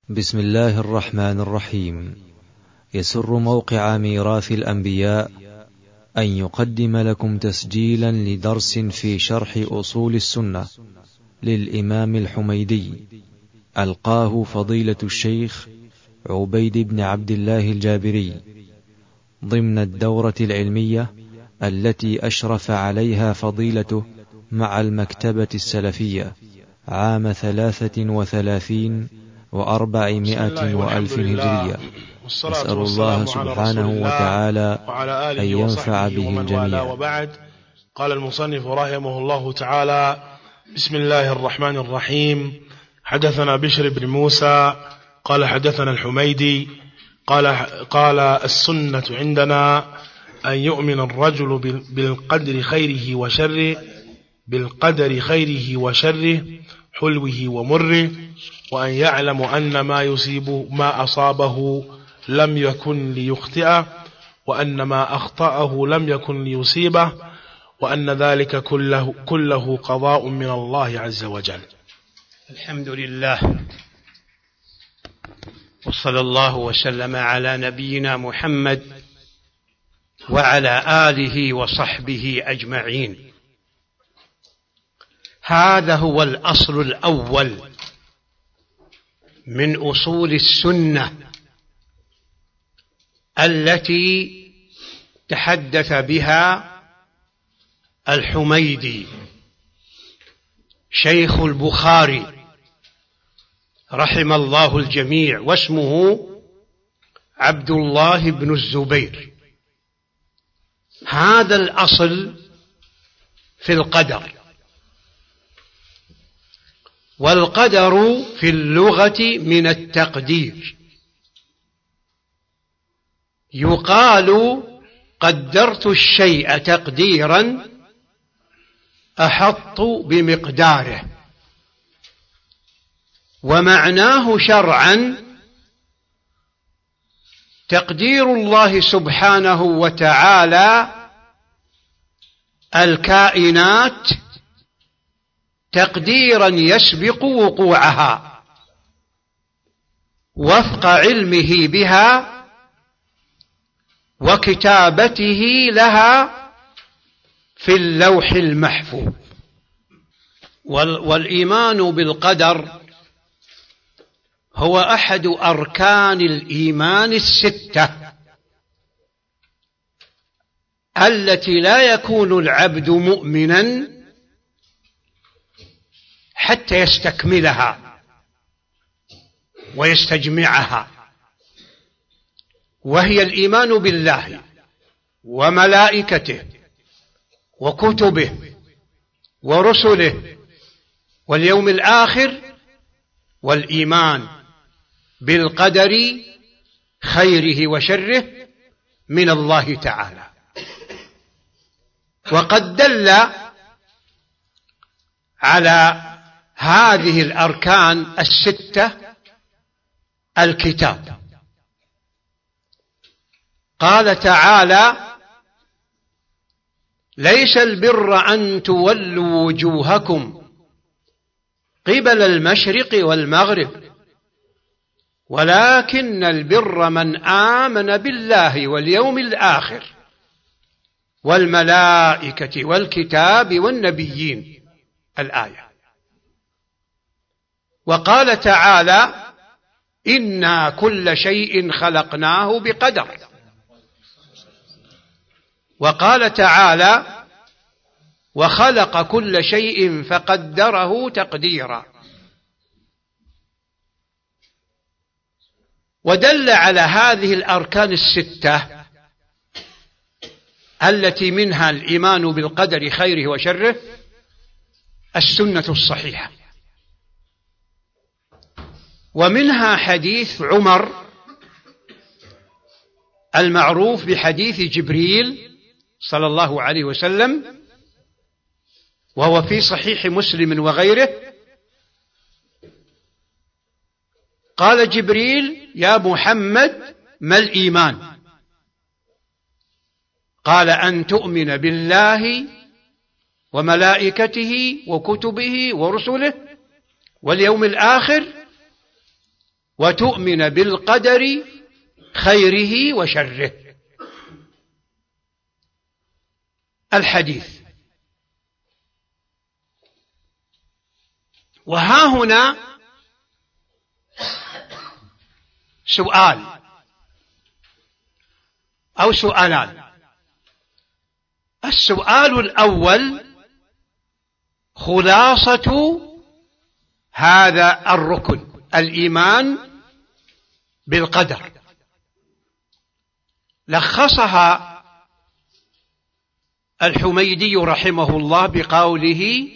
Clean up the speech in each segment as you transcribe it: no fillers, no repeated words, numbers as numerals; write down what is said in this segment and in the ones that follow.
بسم الله الرحمن الرحيم. يسر موقع ميراث الأنبياء أن يقدم لكم تسجيلا لدرس في شرح أصول السنة للإمام الحميدي، ألقاه فضيلة الشيخ عبيد بن عبد الله الجابري ضمن الدورة العلمية التي أشرف عليها فضيلته مع المكتبة السلفية عام 33 و400 وألف هجرية. نسأل الله سبحانه وتعالى أن ينفع به الجميع. وبعد، قال المصنف رحمه الله تعالى: بسم الله الرحمن الرحيم. حدثنا بشر بن موسى قال حدثنا الحميدي قال السنة عندنا أن يؤمن الرجل بالقدر خيره وشره حلوه ومره، وأن يعلم أن ما أصابه لم يكن ليخطئه، وأن ما أخطأه لم يكن ليصيبه، وأن ذلك كله قضاء من الله عز وجل. الحمد لله، وصلى الله وسلم على نبينا محمد وعلى آله وصحبه أجمعين. هذا هو الأصل الأول من أصول السنة التي تحدث بها الحميدي شيخ البخاري رحم الله الجميع، واسمه عبد الله بن الزبير. هذا الأصل في القدر، والقدر في اللغة من التقدير. يقال قدرت الشيء تقديرا أحط بمقداره، ومعناه شرعا تقدير الله سبحانه وتعالى الكائنات تقديرا يسبق وقوعها وفق علمه بها وكتابته لها في اللوح المحفوظ. والإيمان بالقدر هو أحد أركان الإيمان الستة التي لا يكون العبد مؤمنا حتى يستكملها ويستجمعها، وهي الإيمان بالله وملائكته وكتبه ورسله واليوم الآخر، والإيمان بالقدر خيره وشره من الله تعالى. وقد دل على هذه الأركان الستة الكتاب. قال تعالى: ليس البر أن تولوا وجوهكم قبل المشرق والمغرب، ولكن البر من آمن بالله واليوم الآخر والملائكة والكتاب والنبيين. الآية. وقال تعالى: إنا كل شيء خلقناه بقدر. وقال تعالى: وخلق كل شيء فقدره تقديرا. ودل على هذه الأركان الستة التي منها الإيمان بالقدر خيره وشره السنة الصحيحة، ومنها حديث عمر المعروف بحديث جبريل صلى الله عليه وسلم، وهو في صحيح مسلم وغيره. قال جبريل: يا محمد، ما الإيمان؟ قال: أن تؤمن بالله وملائكته وكتبه ورسله واليوم الآخر وتؤمن بالقدر خيره وشره. الحديث. وها هنا سؤال أو سؤالان. السؤال الأول: خلاصة هذا الركن، الإيمان بالقدر، لخصها الحميدي رحمه الله بقوله: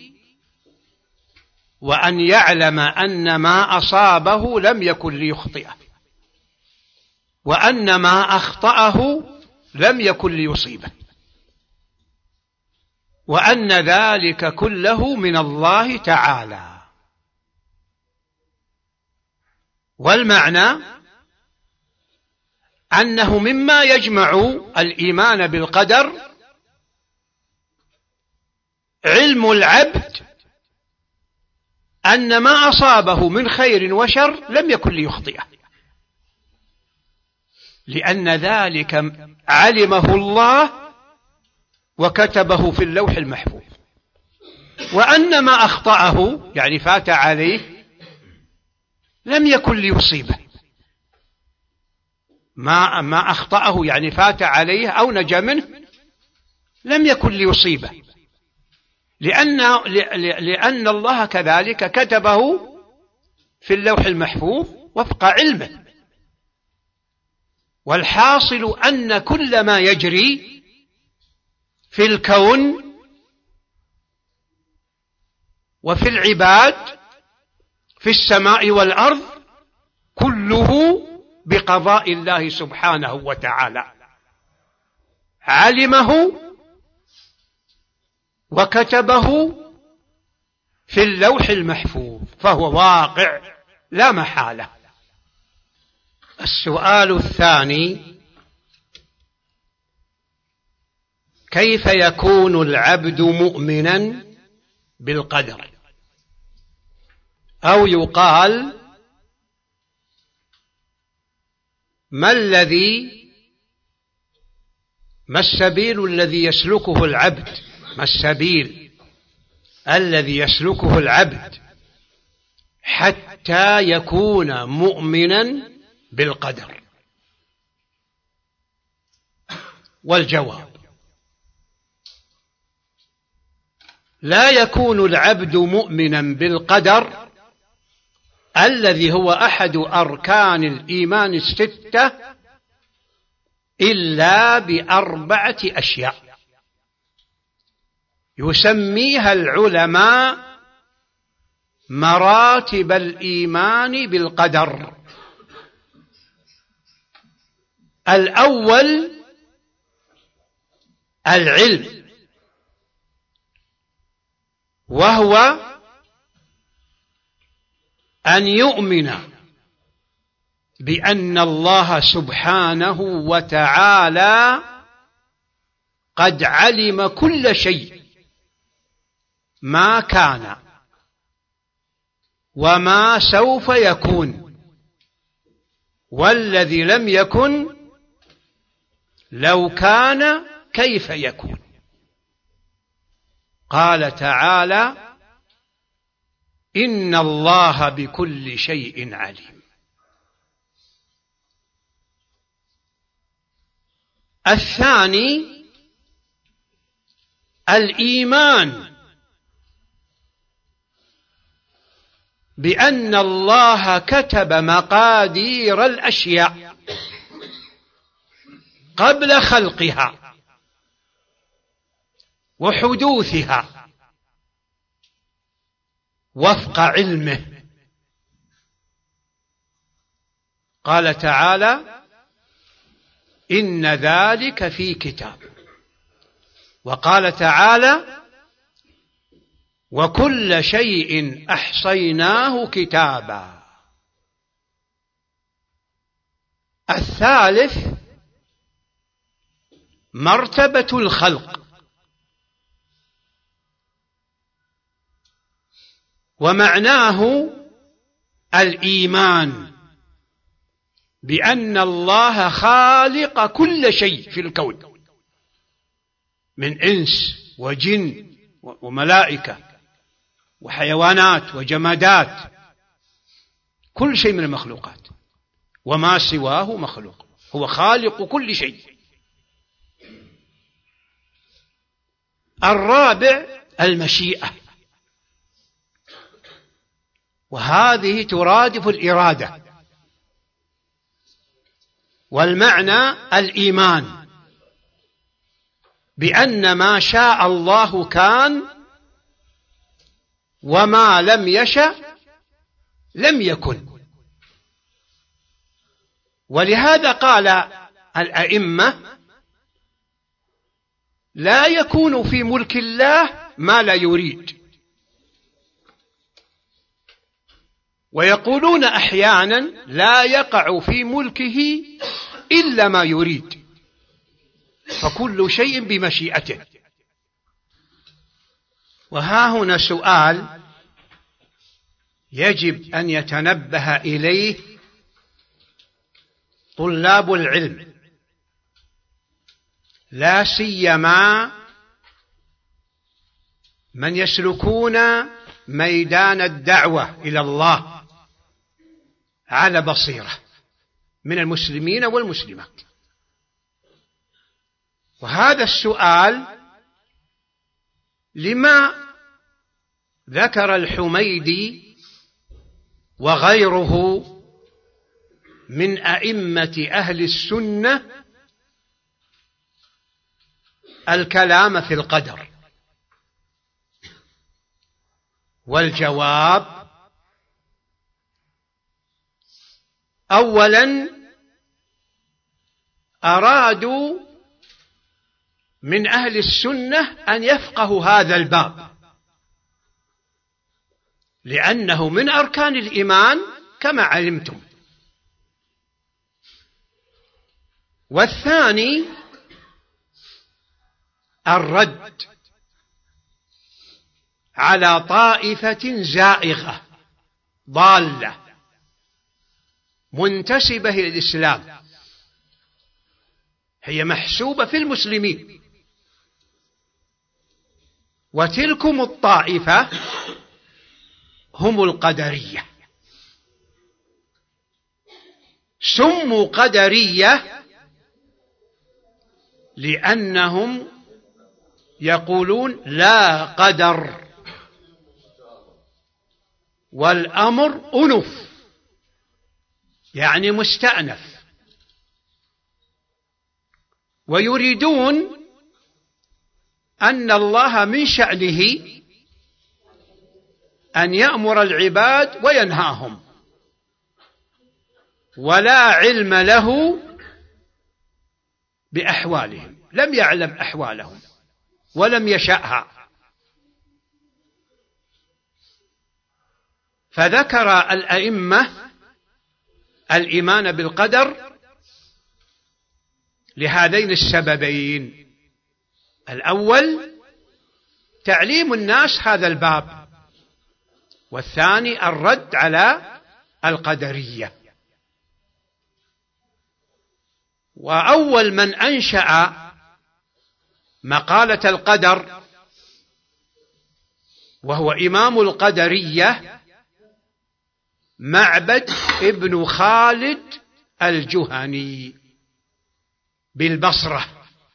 وأن يعلم أن ما أصابه لم يكن ليخطئه، وأن ما أخطأه لم يكن ليصيبه، وأن ذلك كله من الله تعالى. والمعنى أنه مما يجمع الإيمان بالقدر علم العبد أن ما أصابه من خير وشر لم يكن ليخطئه، لأن ذلك علمه الله وكتبه في اللوح المحفوظ، وأن ما أخطأه يعني فات عليه لم يكن ليصيبه. ما أخطأه يعني فات عليه أو نجا منه لم يكن ليصيبه، لأن الله كذلك كتبه في اللوح المحفوظ وفق علمه. والحاصل أن كل ما يجري في الكون وفي العباد في السماء والأرض كله بقضاء الله سبحانه وتعالى، علمه وكتبه في اللوح المحفوظ، فهو واقع لا محالة. السؤال الثاني: كيف يكون العبد مؤمنا بالقدر؟ أو يقال: ما السبيل الذي يسلكه العبد، ما السبيل الذي يسلكه العبد حتى يكون مؤمنا بالقدر؟ والجواب: لا يكون العبد مؤمنا بالقدر الذي هو أحد أركان الإيمان الستة إلا بأربعة أشياء يسميها العلماء مراتب الإيمان بالقدر. الأول العلم، وهو أن يؤمن بأن الله سبحانه وتعالى قد علم كل شيء، ما كان وما سوف يكون، والذي لم يكن لو كان كيف يكون. قال تعالى: إن الله بكل شيء عليم. الثاني الإيمان بأن الله كتب مقادير الأشياء قبل خلقها وحدوثها وفق علمه. قال تعالى: إن ذلك في كتاب. وقال تعالى: وكل شيء أحصيناه كتابا. الثالث مرتبة الخلق، ومعناه الإيمان بأن الله خالق كل شيء في الكون من إنس وجن وملائكة وحيوانات وجمادات، كل شيء من المخلوقات، وما سواه مخلوق، هو خالق كل شيء. الرابع المشيئة، وهذه ترادف الإرادة، والمعنى الإيمان بأن ما شاء الله كان، وما لم يشأ لم يكن. ولهذا قال الأئمة: لا يكون في ملك الله ما لا يريد. ويقولون أحيانا: لا يقع في ملكه إلا ما يريد، فكل شيء بمشيئته. وها هنا سؤال يجب أن يتنبه إليه طلاب العلم، لا سيما من يسلكون ميدان الدعوة إلى الله على بصيرة من المسلمين والمسلمات. وهذا السؤال: لما ذكر الحميدي وغيره من أئمة أهل السنة الكلام في القدر؟ والجواب: أولا، أرادوا من أهل السنة أن يفقهوا هذا الباب، لأنه من أركان الإيمان كما علمتم. والثاني الرد على طائفة زائغة ضالة منتسبة إلى الإسلام، هي محسوبة في المسلمين، وتلكم الطائفة هم القدرية. سموا قدرية لأنهم يقولون لا قدر، والأمر أنف، يعني مستأنف، ويريدون أن الله من شأنه أن يأمر العباد وينهاهم، ولا علم له بأحوالهم، لم يعلم أحوالهم ولم يشأها. فذكر الأئمة الإيمان بالقدر لهذين السببين: الأول تعليم الناس هذا الباب، والثاني الرد على القدرية. وأول من أنشأ مقالة القدر وهو إمام القدرية معبد ابن خالد الجهني بالبصرة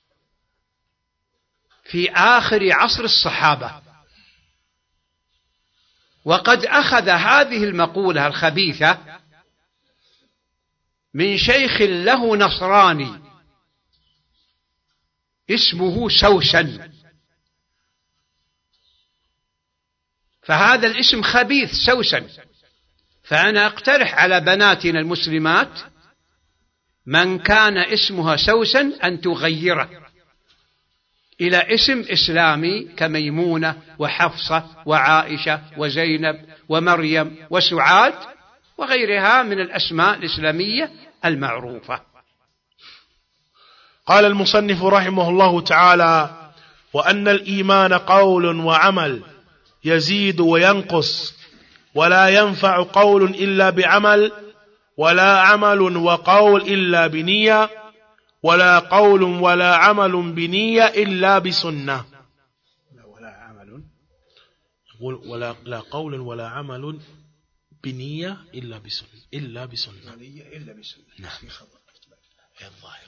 في آخر عصر الصحابة. وقد أخذ هذه المقولة الخبيثة من شيخ له نصراني اسمه سوسن، فهذا الاسم خبيث سوسن. فأنا أقترح على بناتنا المسلمات من كان اسمها سوسن أن تغيره إلى اسم إسلامي كميمونة وحفصة وعائشة وزينب ومريم وسعاد وغيرها من الأسماء الإسلامية المعروفة. قال المصنف رحمه الله تعالى: وأن الإيمان قول وعمل يزيد وينقص، ولا ينفع قول إلا بعمل، ولا عمل وقول إلا بنية، ولا قول ولا عمل بنية إلا بسنة. ولا عمل، يقول لا قول ولا عمل بنية إلا بسنة، إلا بسنة، إلا بسنة. نعم. في خبر الظاهر.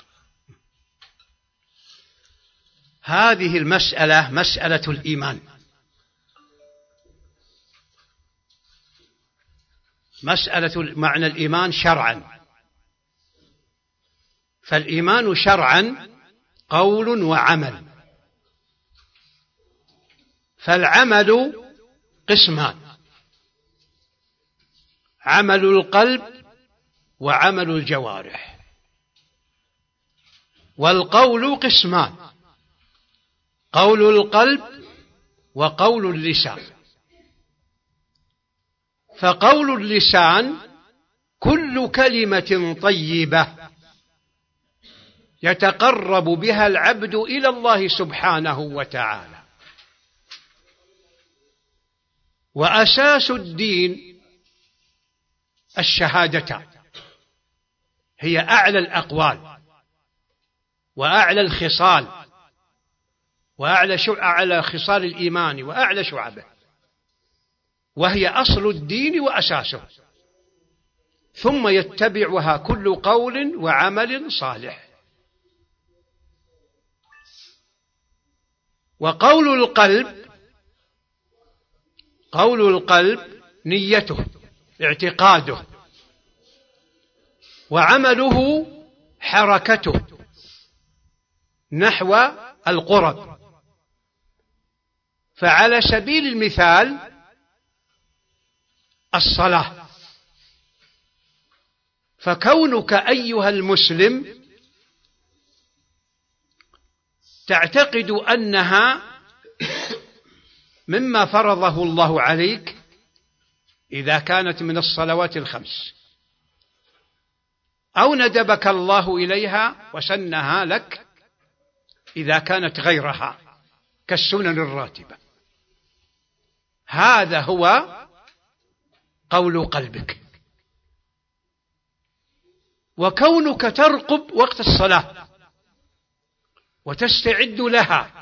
هذه المسألة مسألة الإيمان، مسألة معنى الإيمان شرعا. فالإيمان شرعا قول وعمل. فالعمل قسمان: عمل القلب وعمل الجوارح. والقول قسمان: قول القلب وقول اللسان. فقول اللسان كل كلمة طيبة يتقرب بها العبد إلى الله سبحانه وتعالى. وأساس الدين الشهادتان، هي أعلى الأقوال وأعلى الخصال وأعلى خصال الإيمان وأعلى شعبه، وهي أصل الدين وأساسه، ثم يتبعها كل قول وعمل صالح. وقول القلب نيته اعتقاده، وعمله حركته نحو القرب. فعلى سبيل المثال الصلاة، فكونك أيها المسلم تعتقد أنها مما فرضه الله عليك إذا كانت من الصلوات الخمس، أو ندبك الله إليها وسنها لك إذا كانت غيرها كالسنن الراتبة. هذا هو قول قلبك. وكونك ترقب وقت الصلاة وتستعد لها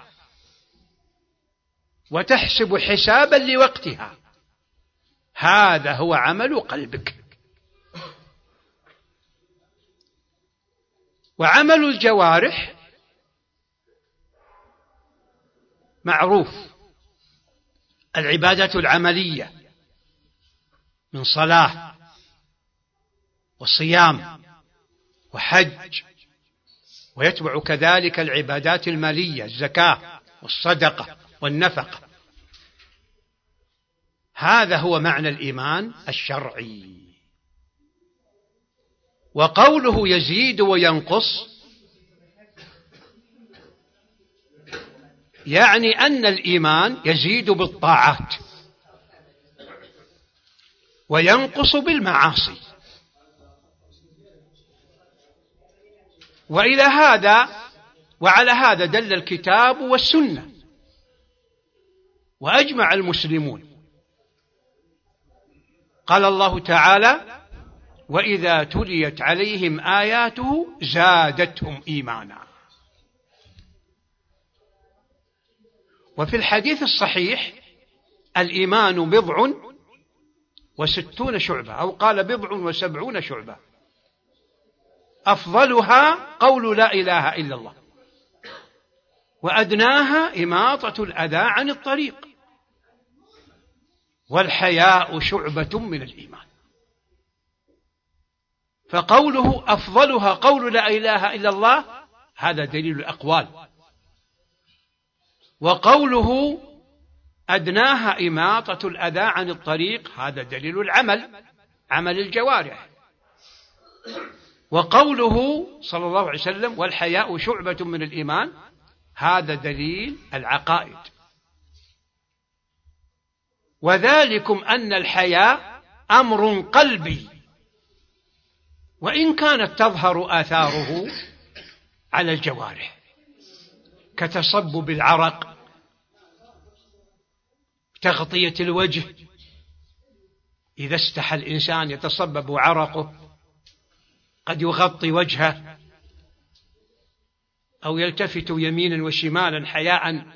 وتحسب حسابا لوقتها، هذا هو عمل قلبك. وعمل الجوارح معروف: العبادة العملية من صلاة وصيام وحج، ويتبع كذلك العبادات المالية: الزكاة والصدقة والنفقة. هذا هو معنى الإيمان الشرعي. وقوله يزيد وينقص يعني أن الإيمان يزيد بالطاعات وينقص بالمعاصي. وعلى هذا دل الكتاب والسنة، وأجمع المسلمون. قال الله تعالى: وإذا تليت عليهم آياته زادتهم إيمانا. وفي الحديث الصحيح: الإيمان 60 شعبة، أو قال 70 شعبة، أفضلها قول لا إله إلا الله، وأدناها إماطة الأذى عن الطريق، والحياء شعبة من الإيمان. فقوله أفضلها قول لا إله إلا الله هذا دليل الأقوال، وقوله أدناها إماطة الأذى عن الطريق هذا دليل العمل، عمل الجوارح. وقوله صلى الله عليه وسلم: والحياء شعبة من الإيمان هذا دليل العقائد. وذلكم أن الحياء أمر قلبي، وإن كانت تظهر آثاره على الجوارح كتصبب العرق، تغطية الوجه، إذا استحى الإنسان يتصبب عرقه قد يغطي وجهه أو يلتفت يمينا وشمالا حياء.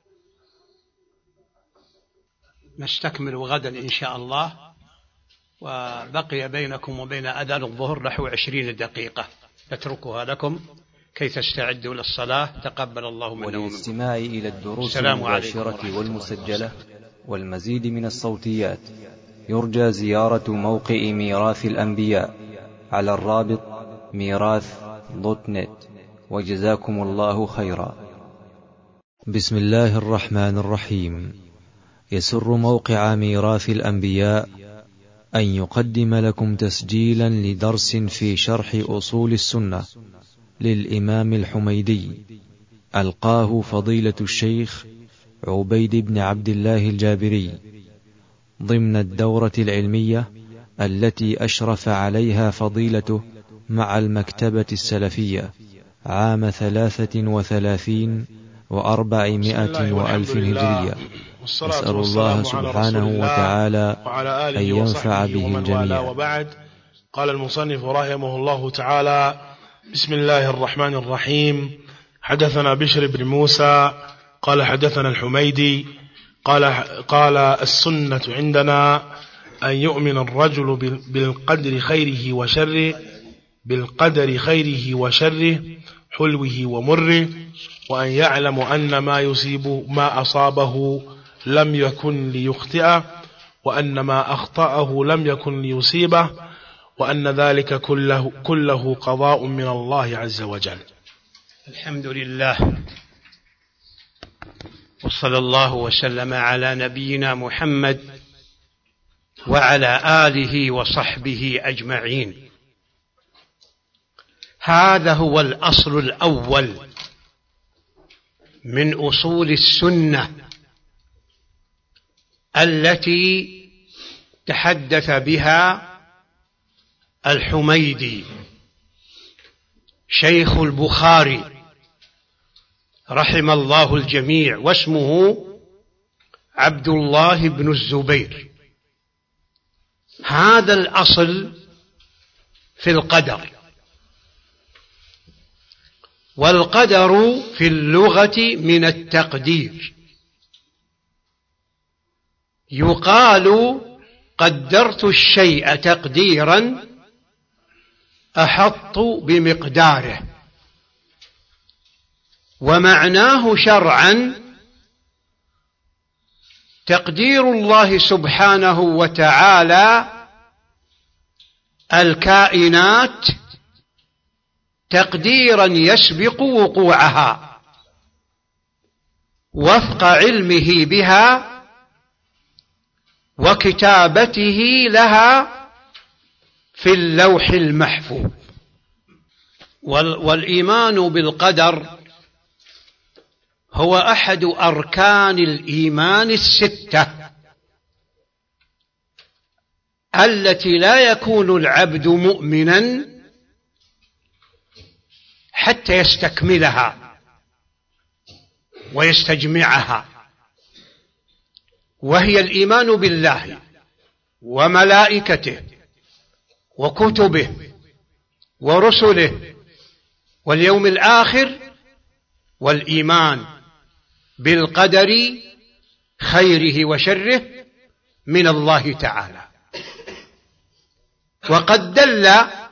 نستكمل غدا إن شاء الله، وبقي بينكم وبين أذان الظهر نحو 20 دقيقة نتركها لكم كي تستعدوا للصلاة. تقبل الله منا ومنكم. وللاستماع إلى الدروس المباشرة والمسجلة والمزيد من الصوتيات يرجى زيارة موقع ميراث الأنبياء على الرابط ميراث.net. وجزاكم الله خيرا. بسم الله الرحمن الرحيم. يسر موقع ميراث الأنبياء أن يقدم لكم تسجيلا لدرس في شرح أصول السنة للإمام الحميدي ألقاه فضيلة الشيخ عبيد بن عبد الله الجابري ضمن الدورة العلمية التي أشرف عليها فضيلته مع المكتبة السلفية عام 33 و400 وألف هجرية. نسأل الله سبحانه وتعالى أن ينفع به الجميع. وبعد، قال المصنف رحمه الله تعالى: بسم الله الرحمن الرحيم. حدثنا بشر بن موسى قال حدثنا الحميدي قال السنة عندنا أن يؤمن الرجل بالقدر خيره وشره حلوه ومره، وأن يعلم أن ما يصيب ما أصابه لم يكن ليخطئه، وأن ما أخطأه لم يكن ليصيبه، وأن ذلك كله قضاء من الله عز وجل. الحمد لله، وصلى الله وسلم على نبينا محمد وعلى آله وصحبه أجمعين. هذا هو الأصل الأول من أصول السنة التي تحدث بها الحميدي شيخ البخاري رحم الله الجميع، واسمه عبد الله بن الزبير. هذا الأصل في القدر، والقدر في اللغة من التقدير. يقال قدرت الشيء تقديرا أحط بمقداره، ومعناه شرعا تقدير الله سبحانه وتعالى الكائنات تقديرا يسبق وقوعها وفق علمه بها وكتابته لها في اللوح المحفوظ. والإيمان بالقدر هو أحد أركان الإيمان الستة التي لا يكون العبد مؤمنا حتى يستكملها ويستجمعها، وهي الإيمان بالله وملائكته وكتبه ورسله واليوم الآخر، والإيمان بالقدر خيره وشره من الله تعالى. وقد دل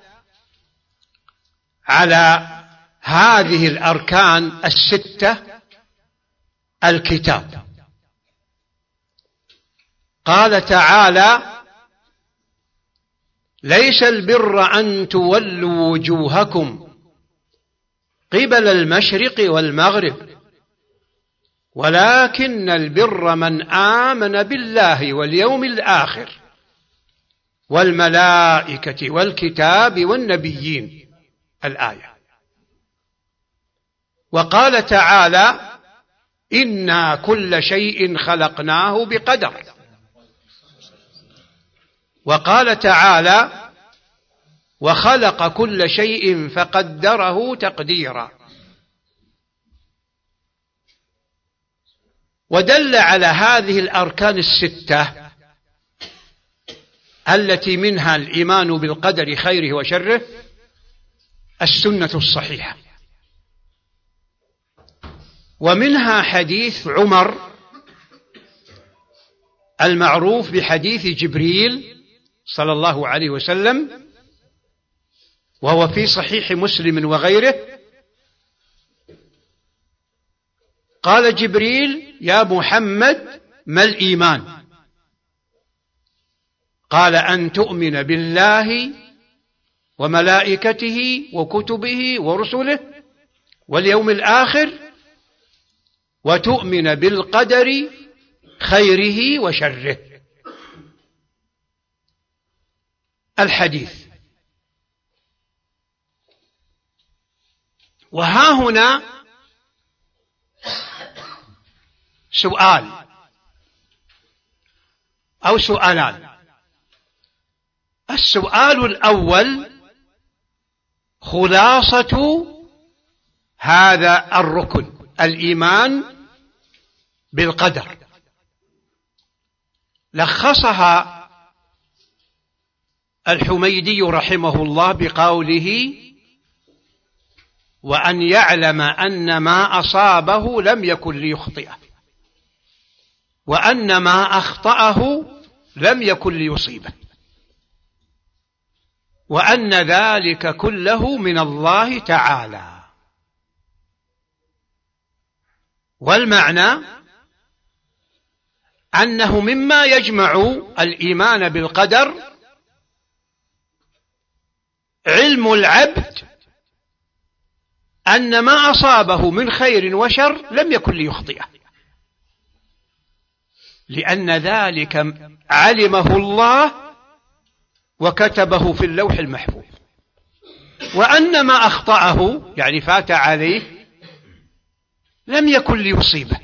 على هذه الأركان الستة الكتاب. قال تعالى: ليس البر أن تولوا وجوهكم قبل المشرق والمغرب ولكن البر من آمن بالله واليوم الآخر والملائكة والكتاب والنبيين. الآية. وقال تعالى: إنا كل شيء خلقناه بقدر. وقال تعالى: وخلق كل شيء فقدره تقديرا. ودل على هذه الأركان الستة التي منها الإيمان بالقدر خيره وشره السنة الصحيحة، ومنها حديث عمر المعروف بحديث جبريل صلى الله عليه وسلم، وهو في صحيح مسلم وغيره. قال جبريل: يا محمد ما الإيمان؟ قال: أن تؤمن بالله وملائكته وكتبه ورسله واليوم الآخر، وتؤمن بالقدر خيره وشره. الحديث. وها هنا سؤال أو سؤالان. السؤال الأول: خلاصة هذا الركن، الإيمان بالقدر، لخصها الحميدي رحمه الله بقوله: وأن يعلم أن ما أصابه لم يكن ليخطئه، وأن ما أخطأه لم يكن ليصيبه، وأن ذلك كله من الله تعالى. والمعنى أنه مما يجمع الإيمان بالقدر علم العبد أن ما أصابه من خير وشر لم يكن ليخطئه، لأن ذلك علمه الله وكتبه في اللوح المحفوظ، وأن ما أخطأه يعني فات عليه لم يكن ليصيبه.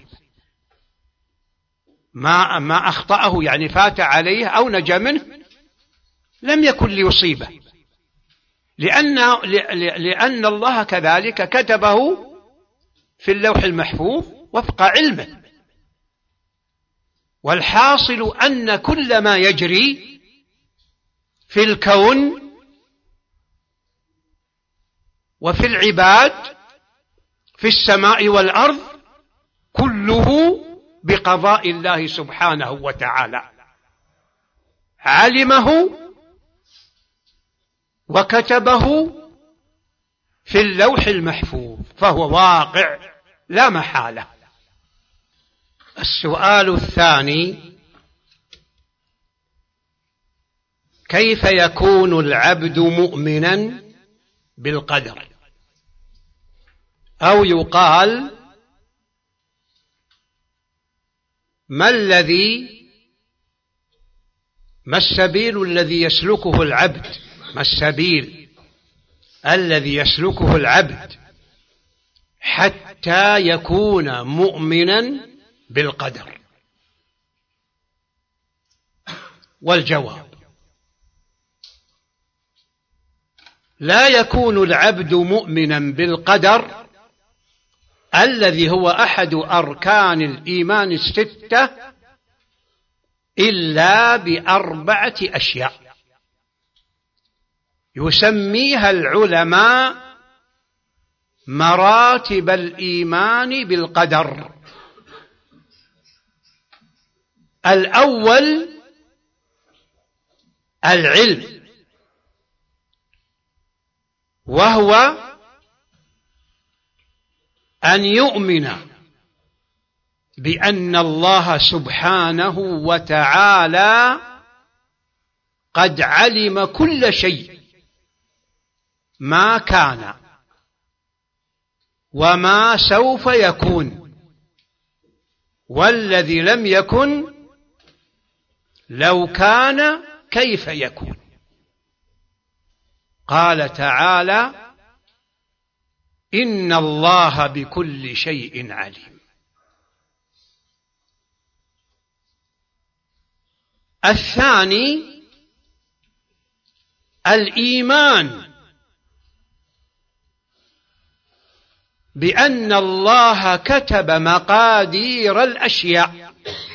ما أخطأه يعني فات عليه أو نجا منه لم يكن ليصيبه، لأن الله كذلك كتبه في اللوح المحفوظ وفق علمه. والحاصل أن كل ما يجري في الكون وفي العباد في السماء والأرض كله بقضاء الله سبحانه وتعالى، علمه وكتبه في اللوح المحفوظ، فهو واقع لا محالة. السؤال الثاني: كيف يكون العبد مؤمنا بالقدر؟ أو يقال: ما السبيل الذي يسلكه العبد، ما السبيل الذي يسلكه العبد حتى يكون مؤمنا بالقدر؟ والجواب: لا يكون العبد مؤمنا بالقدر الذي هو أحد أركان الإيمان الستة إلا بأربعة أشياء يسميها العلماء مراتب الإيمان بالقدر. الأول العلم، وهو أن يؤمن بأن الله سبحانه وتعالى قد علم كل شيء، ما كان وما سوف يكون، والذي لم يكن لو كان كيف يكون. قال تعالى: إن الله بكل شيء عليم. الثاني الإيمان بأن الله كتب مقادير الأشياء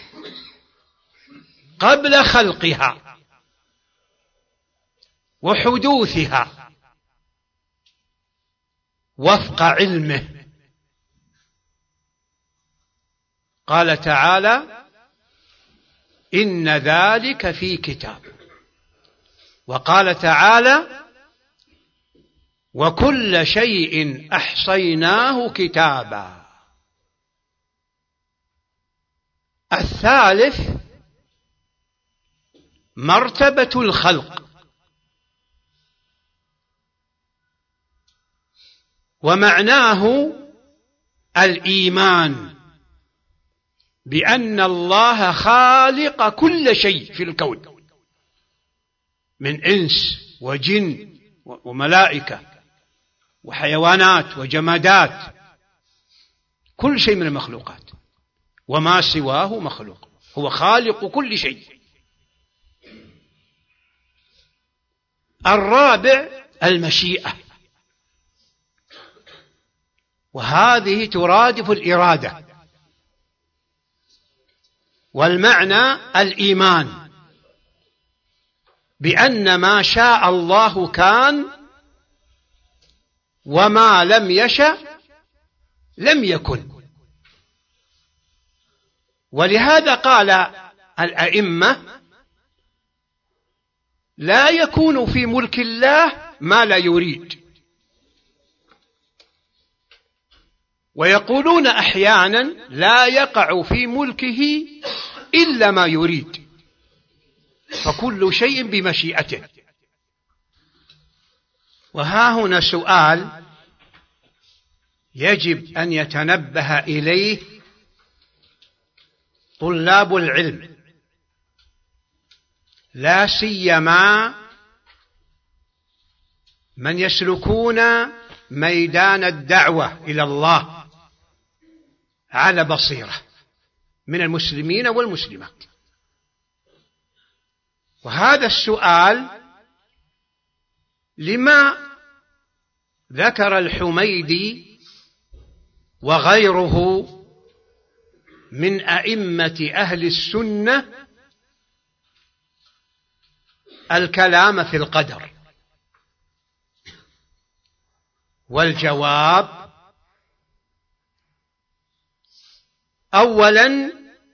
قبل خلقها وحدوثها، وفق علمه. قال تعالى: إن ذلك في كتاب. وقال تعالى: وكل شيء أحصيناه كتابا. الثالث مرتبة الخلق، ومعناه الإيمان بأن الله خالق كل شيء في الكون من إنس وجن وملائكة وحيوانات وجمادات، كل شيء من المخلوقات، وما سواه مخلوق، هو خالق كل شيء. الرابع المشيئة، وهذه ترادف الإرادة. والمعنى الإيمان بأن ما شاء الله كان، وما لم يشأ لم يكن. ولهذا قال الأئمة: لا يكون في ملك الله ما لا يريد. ويقولون أحيانا: لا يقع في ملكه إلا ما يريد، فكل شيء بمشيئته. وها هنا سؤال يجب أن يتنبه إليه طلاب العلم، لا سيما من يسلكون ميدان الدعوة إلى الله على بصيرة من المسلمين والمسلمات. وهذا السؤال: لما ذكر الحميدي وغيره من أئمة أهل السنة الكلام في القدر؟ والجواب: أولا،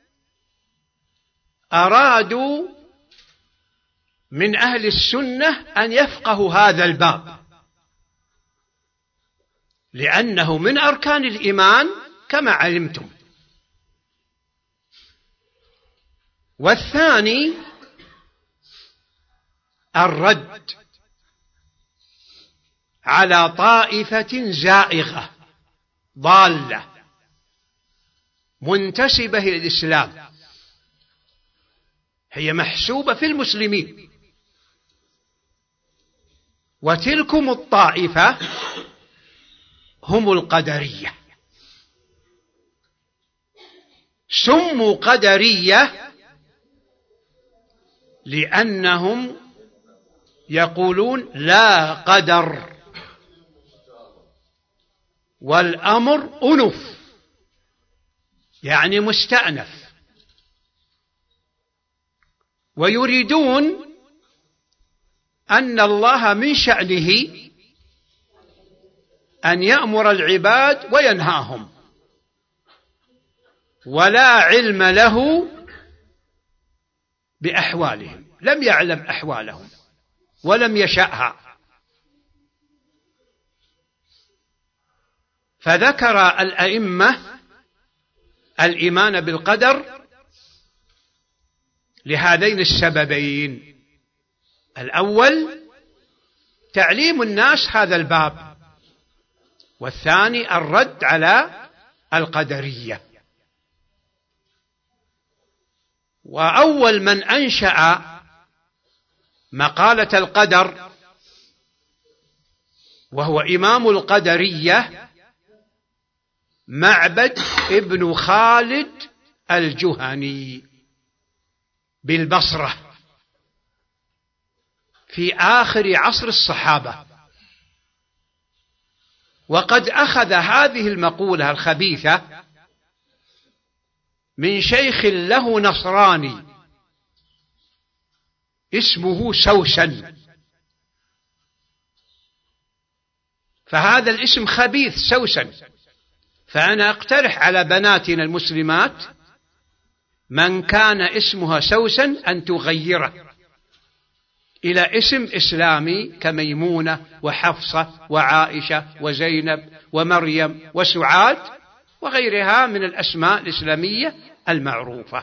أرادوا من أهل السنة أن يفقهوا هذا الباب، لأنه من أركان الإيمان كما علمتم. والثاني الرد على طائفة زائغة ضالة منتسبة إلى الإسلام، هي محسوبة في المسلمين، وتلكم الطائفة هم القدرية. سموا قدرية لأنهم يقولون لا قدر، والأمر أنف، يعني مستأنف، ويريدون أن الله من شأنه أن يأمر العباد وينهاهم، ولا علم له بأحوالهم، لم يعلم أحوالهم ولم يشأها. فذكر الأئمة الإيمان بالقدر لهذين السببين: الأول تعليم الناس هذا الباب، والثاني الرد على القدرية. وأول من أنشأ مقالة القدر وهو إمام القدرية معبد ابن خالد الجهني بالبصرة في آخر عصر الصحابة. وقد أخذ هذه المقولة الخبيثة من شيخ له نصراني اسمه سوسن، فهذا الاسم خبيث سوسن. فأنا أقترح على بناتنا المسلمات من كان اسمها سوسن أن تغيره إلى اسم إسلامي كميمونة وحفصة وعائشة وزينب ومريم وسعاد وغيرها من الأسماء الإسلامية المعروفة.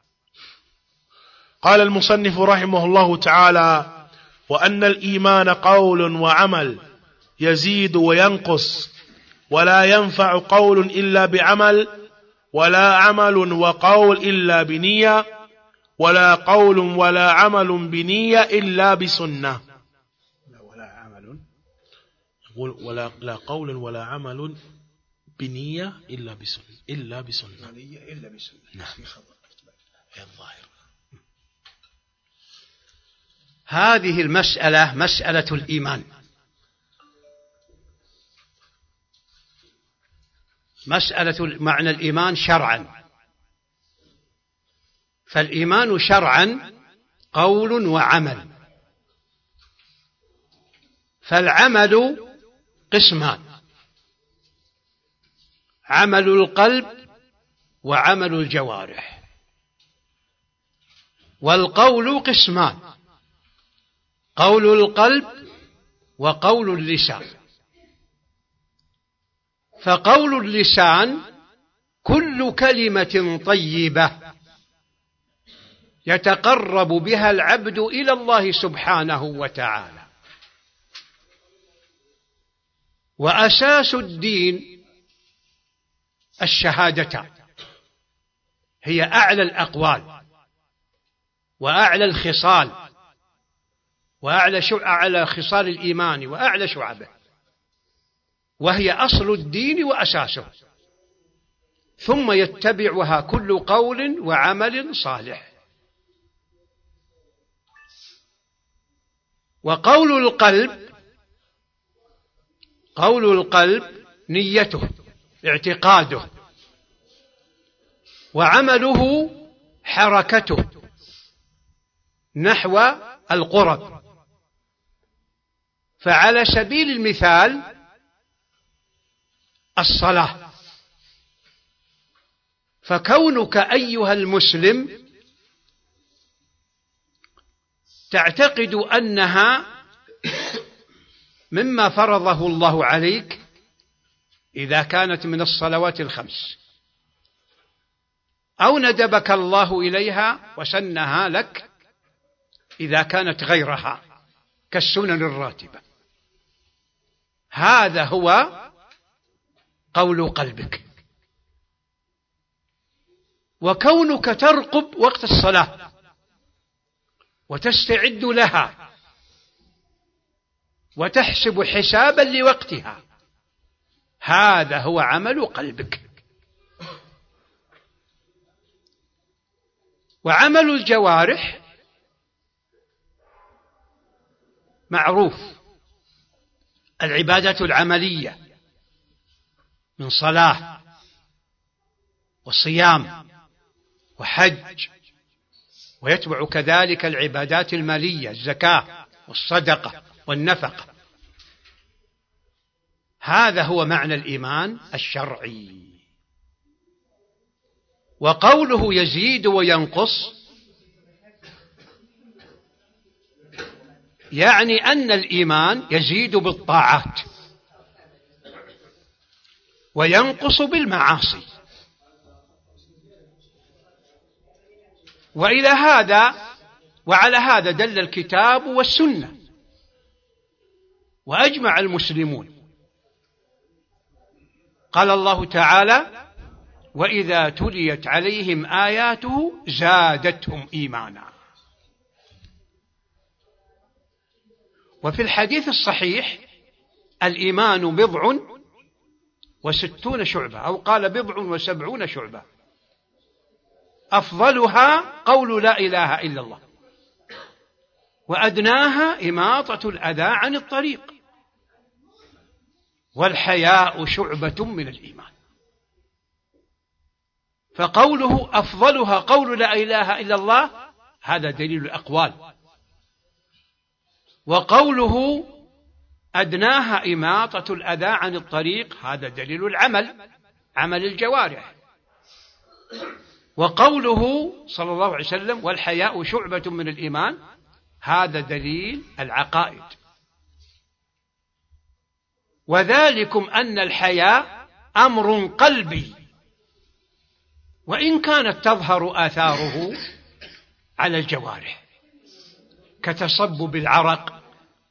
قال المصنف رحمه الله تعالى: وأن الإيمان قول وعمل يزيد وينقص، ولا ينفع قول إلا بعمل، ولا عمل وقول إلا بنية، ولا قول ولا عمل بنية إلا بسنة. لا قول ولا عمل بنية إلا بسنة. نعم. الظاهر. هذه المسألة مسألة الإيمان، مسألة معنى الإيمان شرعا. فالإيمان شرعا قول وعمل. فالعمل قسمان: عمل القلب وعمل الجوارح. والقول قسمان: قول القلب وقول اللسان. فقول اللسان كل كلمة طيبة يتقرب بها العبد إلى الله سبحانه وتعالى. وأساس الدين الشهادتان، هي أعلى الأقوال وأعلى الخصال وأعلى خصال الإيمان وأعلى شعبه، وهي أصل الدين وأساسه، ثم يتبعها كل قول وعمل صالح. وقول القلب نيته اعتقاده، وعمله حركته نحو القرب. فعلى سبيل المثال الصلاة، فكونك أيها المسلم تعتقد أنها مما فرضه الله عليك إذا كانت من الصلوات الخمس، أو ندبك الله إليها وسنها لك إذا كانت غيرها كالسنن الراتبة. هذا هو قول قلبك. وكونك ترقب وقت الصلاة وتستعد لها وتحسب حسابا لوقتها، هذا هو عمل قلبك. وعمل الجوارح معروف: العبادة العملية من صلاة وصيام وحج، ويتبع كذلك العبادات المالية: الزكاة والصدقة والنفقة. هذا هو معنى الإيمان الشرعي. وقوله يزيد وينقص يعني أن الإيمان يزيد بالطاعات وينقص بالمعاصي. وعلى هذا دل الكتاب والسنة، وأجمع المسلمون. قال الله تعالى: وإذا تليت عليهم آياته زادتهم إيمانا. وفي الحديث الصحيح: الإيمان 69 شعبة، أو قال 70 شعبة، أفضلها قول لا إله إلا الله، وأدناها إماطة الأذى عن الطريق، والحياء شعبة من الإيمان. فقوله أفضلها قول لا إله إلا الله هذا دليل الأقوال. وقوله أدناها إماطة الأذى عن الطريق، هذا دليل العمل، عمل الجوارح. وقوله صلى الله عليه وسلم والحياء شعبة من الإيمان، هذا دليل العقائد. وذلكم أن الحياء أمر قلبي، وإن كانت تظهر آثاره على الجوارح كتصبب العرق،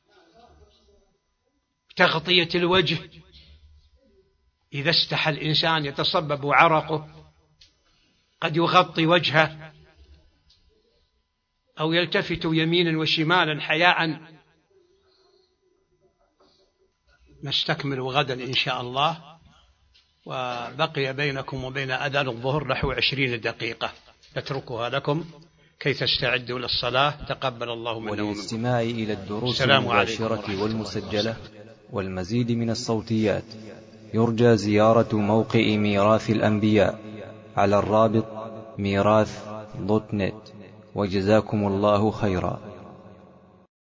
تغطية الوجه، إذا استحى الإنسان يتصبب عرقه قد يغطي وجهه، أو يلتفت يمينا وشمالا حياء. نستكمل غدا إن شاء الله، وبقي بينكم وبين أذان الظهر نحو 20 دقيقة نتركها لكم كي تستعدوا للصلاة. تقبل الله منا ومنكم. وللاستماع إلى الدروس المباشرة والمسجلة والمزيد من الصوتيات يرجى زيارة موقع ميراث الأنبياء على الرابط ميراث.net. وجزاكم الله خيرا.